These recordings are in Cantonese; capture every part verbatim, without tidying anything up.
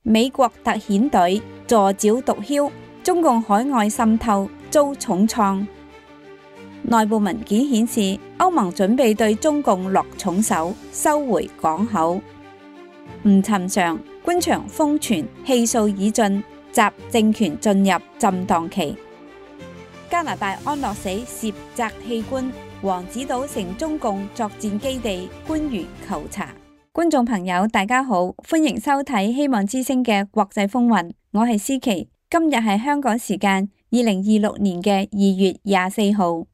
美國特遣隊助剿毒梟，中共海外滲透遭重創。內部文件顯示，歐盟準備對中共落重手，收回港口。唔尋常，官場瘋傳氣數已盡，習政權進入震盪期。加拿大安樂死涉擲器官，黃子島成中共作戰基地，官員求查。觀眾朋友大家好，歡迎收睇希望之聲嘅國際風雲，我係思琪。今日係香港時間二零二六年嘅二月廿四號。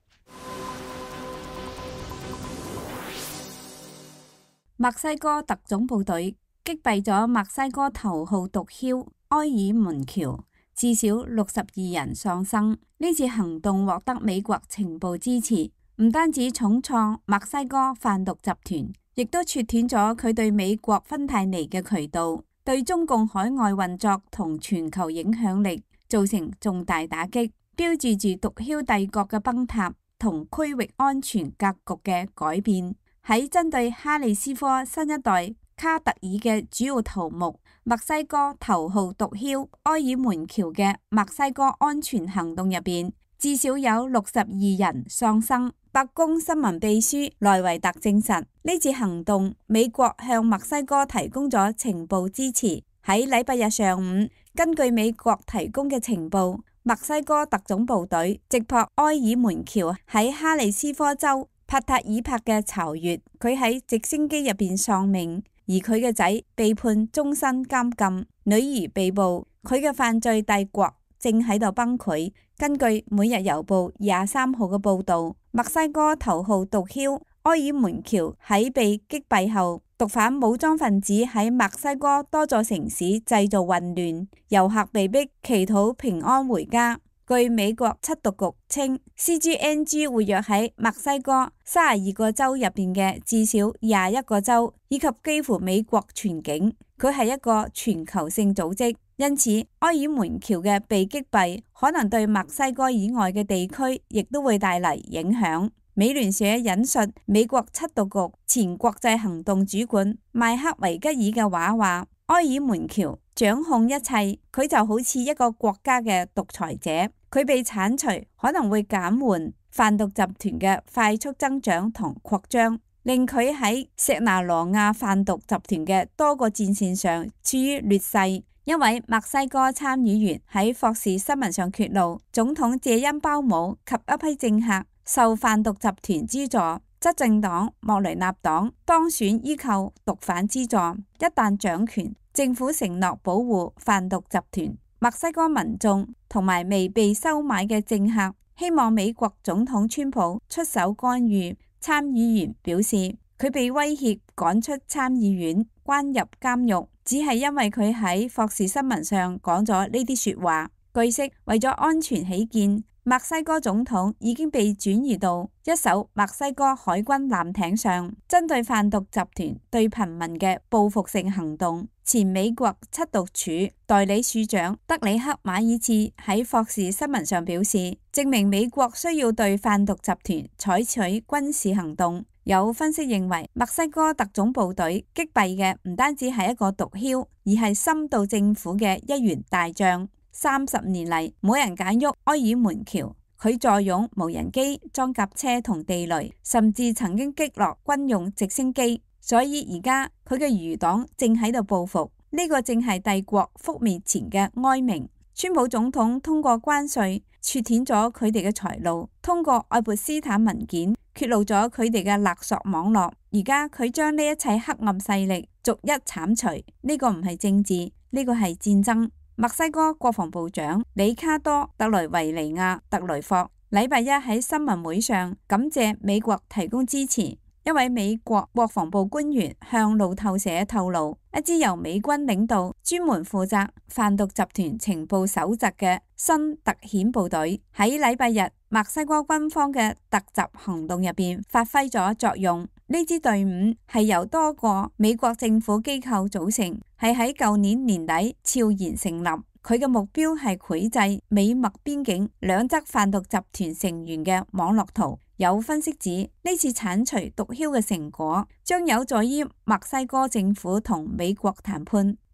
墨西哥特種部隊擊斃咗墨西哥頭號毒梟埃爾門喬，至少六十二人喪生。呢次行動獲得美國情報支持，唔單止重創墨西哥販毒集團，亦都切斷咗佢對美國芬太尼嘅渠道，對中共海外運作同全球影響力造成重大打擊，標誌住毒梟帝國嘅崩塌同區域安全格局嘅改變。喺針對哈里斯科新一代卡特爾嘅主要頭目墨西哥頭號毒梟埃爾門喬嘅墨西哥安全行動入邊，至少有六十二人喪生。白宮新聞秘書萊維特證實，呢次行動美國向墨西哥提供咗情報支持。喺禮拜日上午，根據美國提供嘅情報，墨西哥特種部隊擊破埃爾門喬喺哈里斯科州帕塔爾帕嘅巢穴，佢喺直升機入邊喪命，而佢嘅仔被判終身監禁，女兒被捕，佢嘅犯罪帝國正喺度崩潰。根據每日郵報廿三號嘅報道，墨西哥頭號毒梟埃爾門喬喺被擊斃後，毒販武裝分子喺墨西哥多座城市製造混亂，遊客被逼祈禱平安回家。據美國緝毒局稱 ，C G N G 活躍喺墨西哥三十二個州入邊嘅至少廿一個州，以及幾乎美國全境。佢係一個全球性組織，因此埃爾門喬嘅被擊斃可能對墨西哥以外嘅地區亦都會帶嚟影響。美聯社引述美國緝毒局前國際行動主管邁克維吉爾嘅話話：埃爾門喬掌控一切，佢就好似一個國家嘅獨裁者。佢被剷除可能會減緩販毒集團嘅快速增長同擴張，令佢喺錫拿羅亞販毒集團嘅多個戰線上處於劣勢。一位墨西哥參議員喺霍士新聞上揭露，總統謝恩鮑姆及一批政客受販毒集團資助，執政黨莫雷納黨當選依靠毒販資助。一旦掌權，政府承諾保護販毒集團。墨西哥民眾同埋未被收買嘅政客希望美國總統川普出手干預。參議員表示，佢被威脅趕出參議院、關入監獄，只係因為佢喺霍士新聞上講咗呢啲說話。據悉，為咗安全起見，墨西哥總統已經被轉移到一艘墨西哥海軍艦艇上，針對販毒集團對平民嘅報復性行動。前美國緝毒署代理署長德里克馬爾茨喺霍士新聞上表示，證明美國需要對販毒集團採取軍事行動。有分析認為，墨西哥特種部隊擊斃嘅唔單止係一個毒梟，而係深度政府嘅一員大將。三十年嚟，冇人敢喐埃爾門喬，佢坐擁無人機、裝甲車同地雷，甚至曾經擊落軍用直升機。所以而家佢嘅餘黨正喺度報復，呢、這個正係帝國覆滅前嘅哀鳴。川普總統通過關稅切斷咗佢哋嘅財路，通過愛潑斯坦文件揭露咗佢哋嘅勒索網絡。而家佢將呢一切黑暗勢力逐一剷除，呢、這個唔係政治，呢、這個係戰爭。墨西哥國防部長里卡多特雷維尼亞特雷霍禮拜一喺新聞會上感謝美國提供支持。一位美國國防部官員向路透社透露，一支由美軍領導、專門負責販毒集團情報搜集嘅新特遣部隊喺禮拜日墨西哥軍方嘅突襲行動入邊發揮咗作用。呢支隊伍係由多個美國政府機構組成，係喺舊年年底悄然成立。佢嘅目標係繪製美墨邊境兩側販毒集團成員嘅網絡圖。有分析指，呢次剷除毒梟嘅成果將有助於墨西哥政府同美國談判，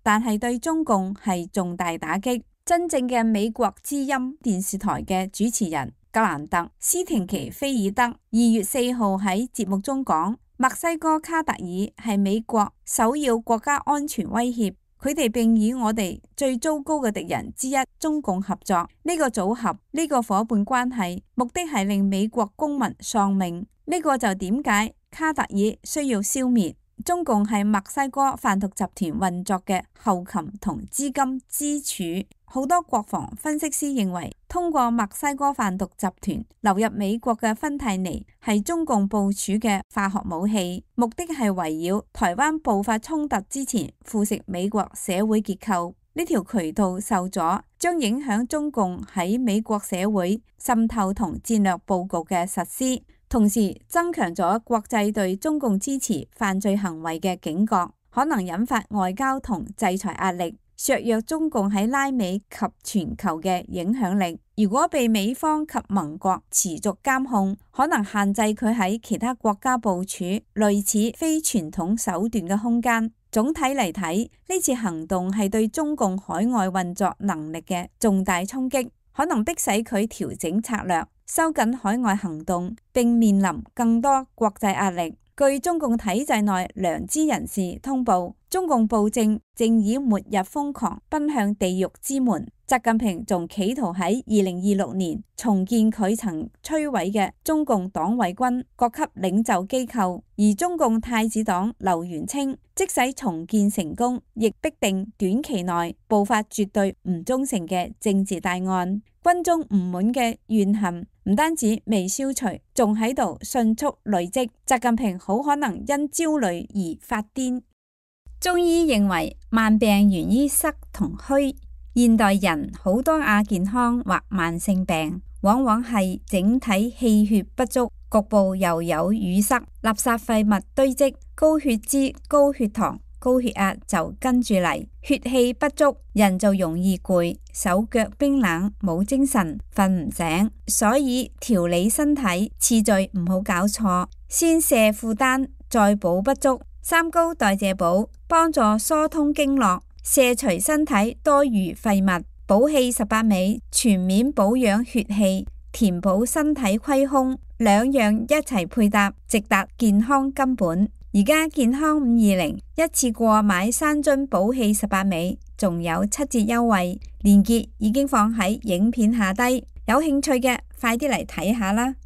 但係對中共係重大打擊。真正嘅美國之音電視台嘅主持人格蘭特·斯廷奇菲爾德二月四號喺節目中講，墨西哥卡特爾係美國首要國家安全威脅，佢哋並以我哋最糟糕嘅敵人之一中共合作。呢個組合，呢個夥伴關係，目的係令美國公民喪命。呢個就點解卡特爾需要消滅。中共係墨西哥販毒集團運作嘅後勤同資金支柱。好多國防分析師認為，通過墨西哥販毒集團流入美國嘅芬太尼係中共部署嘅化學武器，目的係圍繞台灣爆發衝突之前腐蝕美國社會結構。呢條渠道受阻，將影響中共喺美國社會滲透同戰略佈局嘅實施，同時增強咗國際對中共支持犯罪行為嘅警覺，可能引發外交同制裁壓力，削弱中共喺拉美及全球嘅影響力。如果被美方及盟國持續監控，可能限制佢喺其他國家部署類似非傳統手段嘅空間。總體嚟睇，呢次行動係對中共海外運作能力嘅重大衝擊，可能迫使佢調整策略，收緊海外行動，並面臨更多國際壓力。據中共體制內良知人士通報，中共暴政正以末日瘋狂奔向地獄之門。習近平仲企圖喺二零二六年重建佢曾摧毀嘅中共黨衛軍各級領袖機構，而中共太子黨劉源稱，即使重建成功，亦必定短期內爆發絕對唔忠誠嘅政治大案。軍中唔滿嘅怨恨唔單止未消除，仲喺度迅速累積。習近平好可能因焦慮而發癲。中醫認為慢病源於濕同虛。現代人好多亞健康或慢性病，往往係整體氣血不足，局部又有淤塞、垃圾廢物堆積，高血脂、高血糖、高血壓就跟住嚟，血氣不足，人就容易攰，手腳冰冷，冇精神，瞓唔醒。所以調理身體次序唔好搞錯，先卸負擔，再補不足。三高代謝補幫助疏通經絡，卸除身體多餘廢物，補氣十八味，全面保養血氣，填補身體虧空，兩樣一齊配搭，直達健康根本。而家健康五二零一次過買三樽補氣十八味，仲有七折優惠，鏈接已經放喺影片下低，有興趣嘅快啲嚟睇下啦。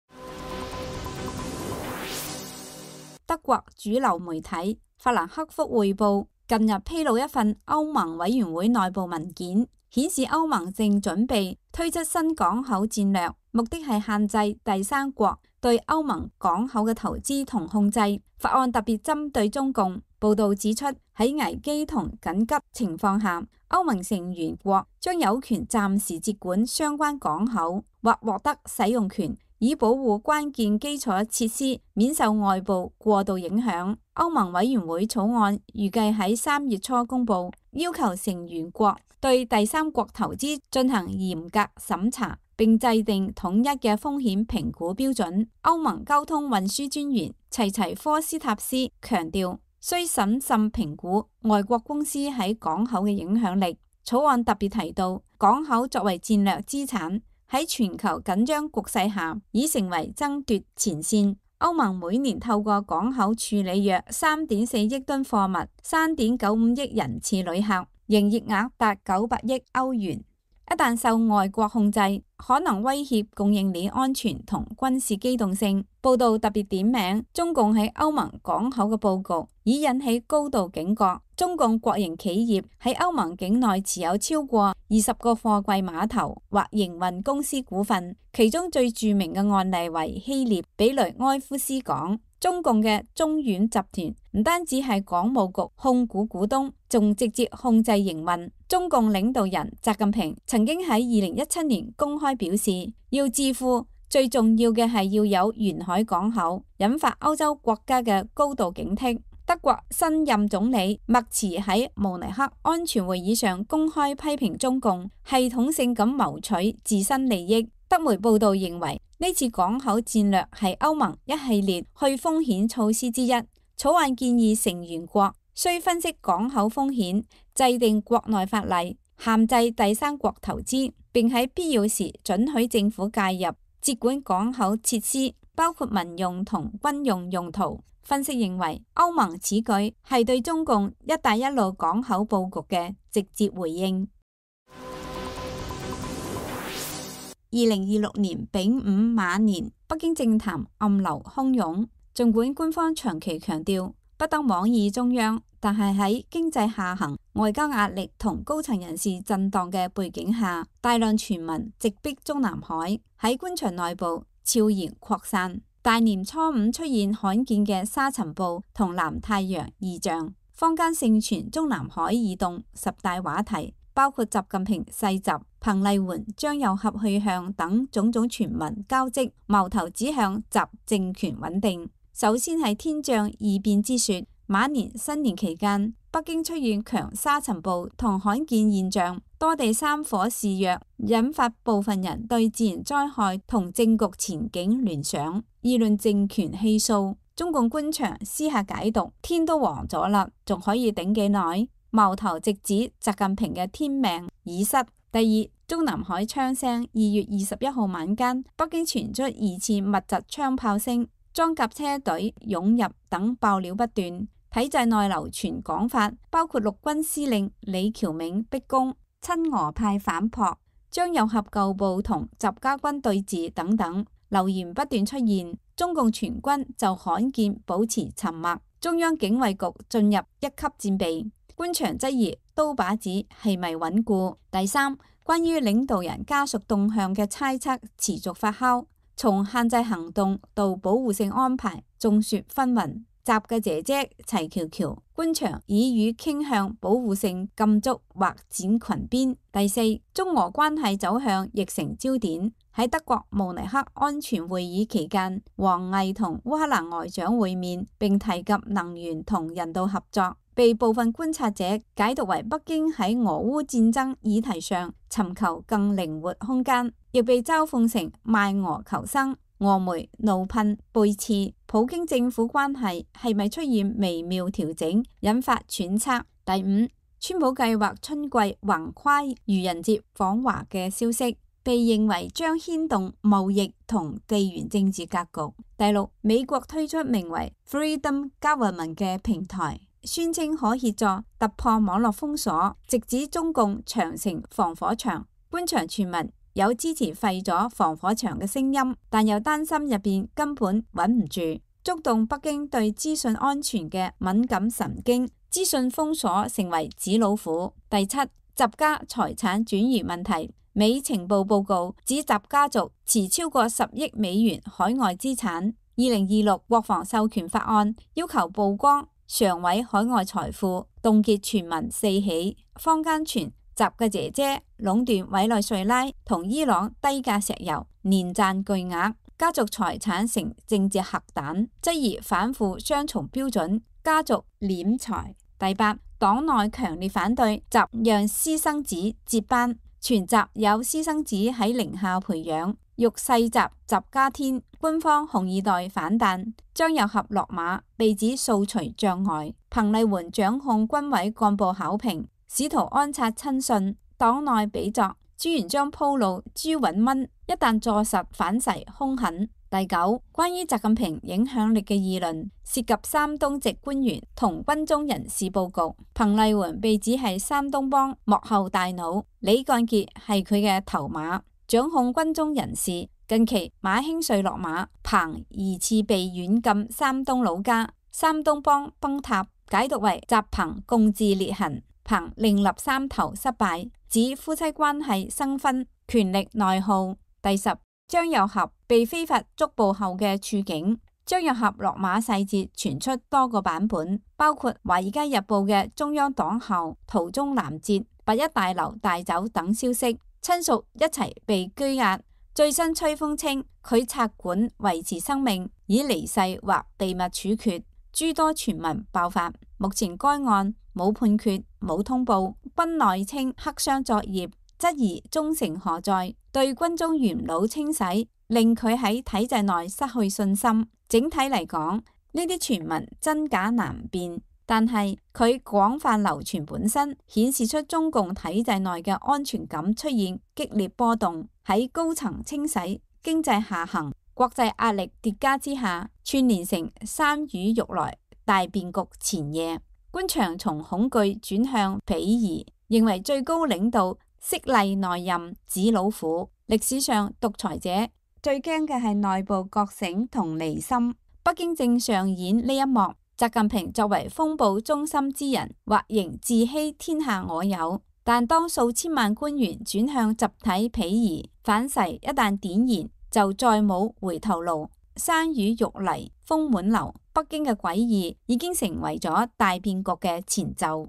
德國主流媒體法蘭克福匯報近日披露一份歐盟委員會內部文件，顯示歐盟正準備推出新港口戰略，目的係限制第三國對歐盟港口嘅投資同控制。法案特別針對中共。報道指出，喺危機同緊急情況下，歐盟成員國將有權暫時接管相關港口或獲得使用權，以保護關鍵基礎設施免受外部過度影響。歐盟委員會草案預計喺三月初公布，要求成員國對第三國投資進行嚴格審查，並制定統一嘅風險評估標準。歐盟交通運輸專員齊齊科斯塔斯強調，需審慎評估外國公司喺港口嘅影響力。草案特別提到，港口作為戰略資產，喺全球緊張局勢下已成為爭奪前線。歐盟每年透過港口處理約三點四億噸貨物，三點九五億人次旅客，營業額達九百億歐元。一旦受外國控制，可能威脅供應鏈安全同軍事機動性。報道特別點名中共喺歐盟港口嘅佈局，已引起高度警覺。中共國營企業喺歐盟境內持有超過二十個貨櫃碼頭或營運公司股份，其中最著名嘅案例為希臘比雷埃夫斯港。中共嘅中遠集團唔單止係港務局控股股東，仲直接控制營運。中共領導人習近平曾經喺二零一七年公開表示，要致富最重要嘅係要有沿海港口，引發歐洲國家嘅高度警惕。德國新任總理默茨喺慕尼黑安全會議上公開批評中共系統性咁謀取自身利益。德媒報道認為，呢次港口戰略係歐盟一系列去風險措施之一。草案建議成員國需分析港口風險，制定國內法例，限制第三國投資，並喺必要時准許政府介入，接管港口設施，包括民用同軍用用途。分析認為，歐盟此舉係對中共「一帶一路」港口佈局嘅直接回應。二零二六年丙午馬年，北京政壇暗流洶湧。儘管官方長期強調不得妄議中央，但係喺經濟下行、外交壓力同高層人事震盪嘅背景下，大量傳聞直逼中南海，喺官場內部悄然擴散。大年初五出現罕見嘅沙塵暴同南太陽異象，坊間盛傳中南海異動十大話題，包括習近平世襲、彭麗媛、張又俠去向等種種傳聞交織，矛頭指向習政權穩定。首先係天象異變之說，馬年新年期間，北京出現強沙塵暴同罕見現象，多地山火肆虐，引發部分人對自然災害同政局前景聯想，議論政權氣數。中共官場私下解讀，天都黃咗啦，仲可以頂幾耐？矛頭直指習近平嘅天命已失。第二，中南海槍聲，二月二十一號晚間，北京傳出疑似密集槍炮聲，裝甲車隊湧入等爆料不斷。體制內流傳講法，包括陸軍司令李喬銘逼宮、親俄派反撲、張又俠舊部同習家軍對峙等等，流言不斷出現。中共全軍就罕見保持沉默，中央警衛局進入一級戰備，官場質疑刀把子係咪穩固。第三，關於領導人家屬動向嘅猜測持續發酵，從限制行動到保護性安排，眾說紛紜。習嘅姐姐齊喬喬，官場已與傾向保護性禁足或剪裙邊。第四，中俄關係走向亦成焦點。喺德國慕尼黑安全會議期間，王毅同烏克蘭外長會面，並提及能源同人道合作，被部分觀察者解讀為北京喺俄烏戰爭議題上尋求更靈活空間，亦被嘲諷成賣俄求生。俄媒怒噴背刺，普京政府關係係咪出現微妙調整，引發揣測。第五，川普計劃春季橫跨愚人節訪華嘅消息，被認為將牽動貿易同地緣政治格局。第六，美國推出名為 Freedom Government 嘅平台，宣稱可協助突破網絡封鎖，直指中共長城防火牆。官場傳聞有支持廢咗防火牆嘅聲音，但又擔心入邊根本穩唔住，觸動北京對資訊安全嘅敏感神經，資訊封鎖成為紙老虎。第七，習家財產轉移問題，美情報報告指習家族持超過十億美元海外資產。二零二六國防授權法案要求曝光常委海外財富，凍結傳聞四起，坊間傳習嘅姐姐壟斷委內瑞拉同伊朗低價石油，年賺巨額，家族財產成政治核彈，質疑反腐雙重標準，家族斂財。第八，黨內強烈反對習讓私生子接班，傳習有私生子喺寧夏培養，欲世襲習家天，官方紅二代反彈，張又俠落馬，被指掃除障礙，彭麗媛掌控軍委幹部考評，試圖安插親信，黨內比作朱元璋鋪路朱允炆，一旦坐實反噬兇狠。第九，關於習近平影響力嘅議論，涉及山東籍官員同軍中人士佈局，彭麗媛被指係山東幫幕後大腦，李幹傑係佢嘅頭馬，掌控軍中人士。近期馬興瑞落馬，彭疑似被軟禁山東老家，山東幫崩塌，解讀為習彭共治裂痕。彭另立三頭失敗，指夫妻關係生分，權力內耗。第十，張又俠被非法捉捕後嘅處境。張又俠落馬細節傳出多個版本，包括《華爾街日報》嘅中央黨校途中攔截、八一大樓帶走等消息，親屬一齊被拘押。最新吹風稱佢插管維持生命，已離世或秘密處決。諸多傳聞爆發，目前該案冇判決、冇通報。軍內稱黑箱作業，質疑忠誠何在，對軍中元老清洗，令佢喺體制內失去信心。整體嚟講，呢啲傳聞真假難辨， 但係佢廣泛流傳本身顯示出中共體制內嘅安全感出現激烈波動，喺高層清洗、經濟下行、國際壓力疊加之下，串連成山雨欲來大變局前夜。官場從恐懼轉向鄙夷，認為最高領導色厲內荏、紙老虎。歷史上獨裁者最驚嘅係內部覺醒同離心，北京正上演呢一幕。習近平作為風暴中心之人，或仍自欺天下我有，但當數千萬官員轉向集體鄙夷，反噬一旦點燃，就再冇回頭路。山雨欲嚟，風滿樓，北京嘅詭異已經成為咗大變局嘅前奏。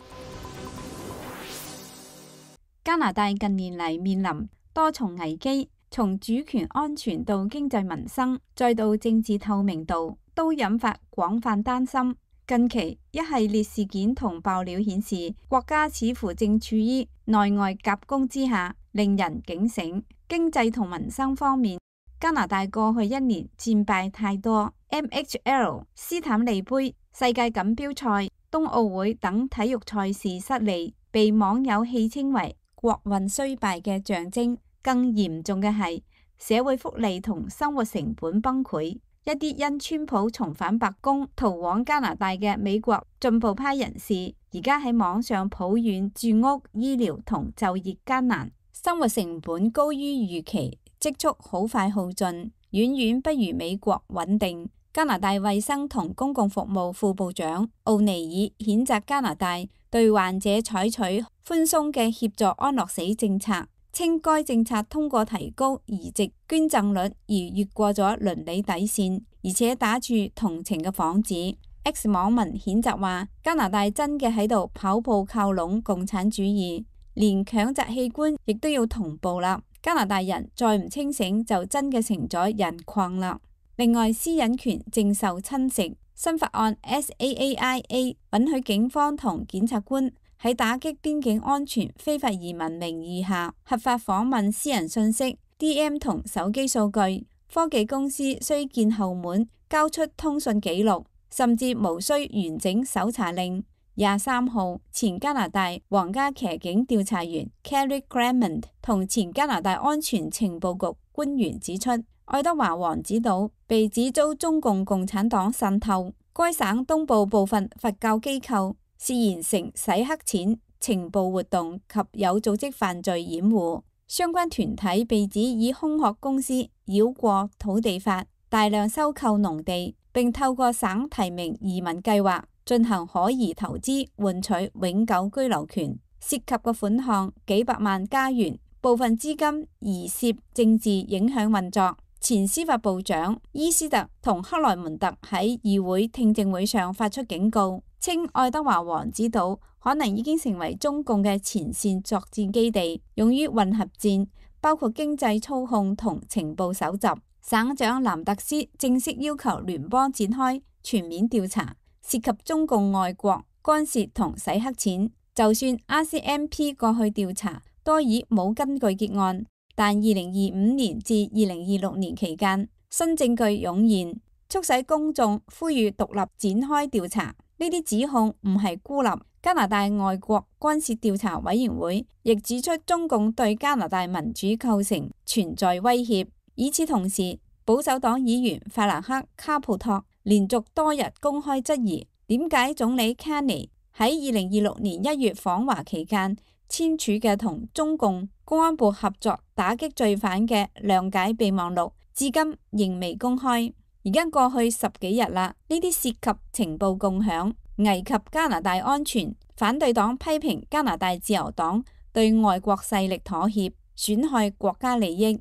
加拿大近年嚟面臨多重危機，從主權安全到經濟民生，再到政治透明度，都引發廣泛擔心。近期一系列事件同爆料顯示，國家似乎正處於內外夾攻之下，令人警醒。經濟同民生方面，加拿大過去一年戰敗太多 ，M H L、斯坦利杯、世界錦標賽、冬奧會等體育賽事失利，被網友戲稱為國運衰敗嘅象徵。更嚴重嘅係社會福利同生活成本崩潰，一啲因川普重返白宮逃往加拿大嘅美國進步派人士，而家喺網上抱怨住屋、醫療同就業艱難，生活成本高於預期，積蓄好快耗盡，遠遠不如美國穩定。加拿大衛生同公共服務副部長奧尼爾譴責加拿大對患者採取寬鬆嘅協助安樂死政策，稱該政策通過提高移植捐贈率而越過咗倫理底線，而且打住同情嘅幌子。X 網民譴責話，加拿大真嘅喺度跑步靠攏共產主義，連強摘器官亦都要同步啦。加拿大人再唔清醒就真嘅成咗人礦啦。另外，私隱權正受侵蝕，新法案 S A A I A 允許警方同檢察官喺打擊邊境安全、非法移民名義下，合法訪問私人信息、D M 同手機數據。科技公司需見後門，交出通訊記錄，甚至無需完整搜查令。廿三號，前加拿大皇家騎警調查員 Kerry Clement 同前加拿大安全情報局官員指出，愛德華王子島被指遭中共共產黨滲透，該省東部部分佛教機構涉嫌成洗黑錢、情報活動及有組織犯罪掩護，相關團體被指以空殼公司繞過土地法，大量收購農地，並透過省提名移民計劃進行可疑投資，換取永久居留權，涉及嘅款項幾百萬加元，部分資金疑涉政治影響運作。前司法部長伊斯特同克萊門特喺議會聽證會上發出警告，稱愛德華王子島可能已經成為中共嘅前線作戰基地，用於混合戰，包括經濟操控同情報搜集。省長蘭特斯正式要求聯邦展開全面調查，涉及中共外國干涉同洗黑錢。就算 R C M P 過去調查多以冇根據結案，但二零二五年至二零二六年期間，新證據湧現，促使公眾呼籲獨立展開調查。呢啲指控唔係孤立。加拿大外國干涉調查委員會亦指出，中共對加拿大民主構成存在威脅。與此同時，保守黨議員法蘭克·卡普托連續多日公開質疑，點解總理卡尼喺二零二六年一月訪華期間簽署嘅同中共公安部合作打擊罪犯嘅諒解備忘錄，至今仍未公開。而家過去十幾日啦，呢啲涉及情報共享，危及加拿大安全。反對黨批評加拿大自由黨對外國勢力妥協，損害國家利益。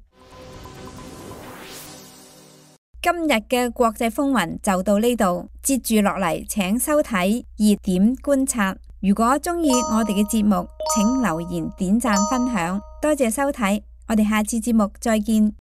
今日嘅國際風雲就到呢度，接住落嚟請收睇熱點觀察。如果中意我哋嘅節目，請留言、點讚、分享，多謝收睇，我哋下次節目再見。